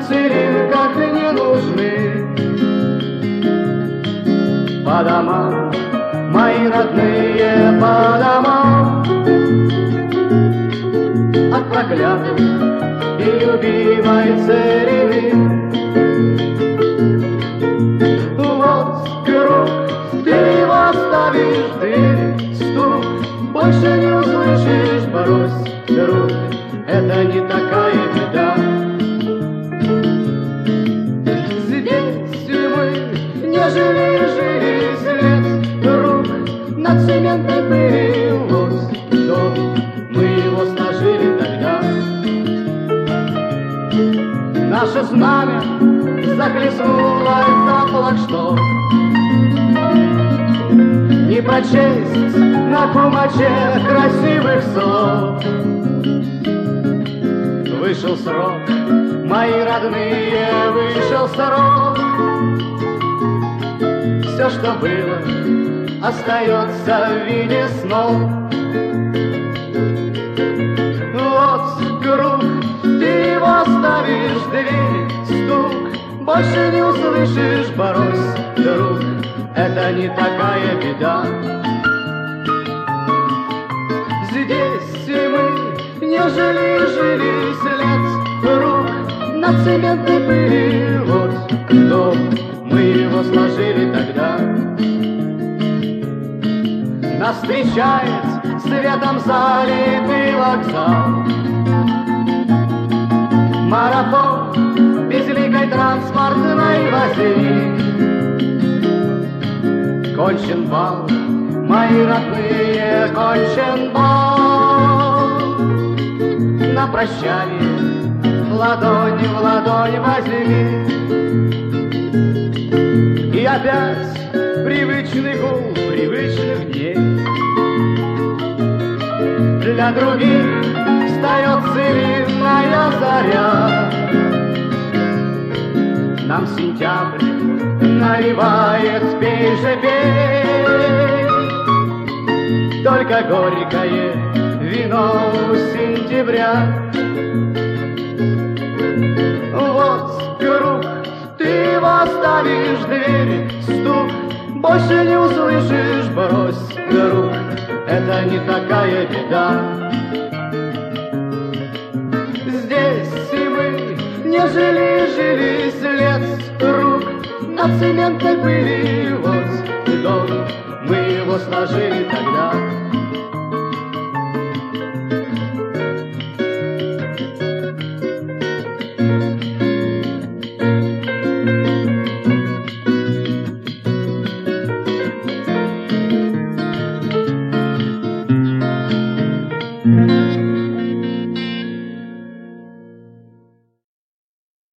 цилиндрах не нужны. По домам, мои родные, по домам, от проклятой и любимой целины. Вот круг, ты его оставишь, дверь, стук, больше не услышишь, брось, друг, это не такая беда. Здесь мы не жили след рук, на цементной пыли вот дом, мы его сложили тогда. Наше знамя захлестнуло за флагшток, не прочесть на кумаче красивых слов. Вышел срок, мои родные, вышел срок. Все, что было, остается в виде снов. Вот круг, ты его оставишь, дверь, стук, больше не услышишь, брось, друг, это не такая беда. Здесь мы не жили след рук, на цементной пыли вот дом, мы его сложили тогда. Нас встречает светом залитый вокзал, марафон безликой транспортной возни. Кончен бал, мои родные, кончен бал. На прощание ладонь в ладонь возьми. И опять привычный гул привычных дней. Для других встает целинная заря. Нам сентябрь наливает, пей же пей, только горькое вино сентября. Вот круг, ты его оставишь, дверь, стук, больше не услышишь, брось, друг, это не такая беда. Здесь и мы не жили след рук, на цементной пыли вот дом, мы его сложили тогда.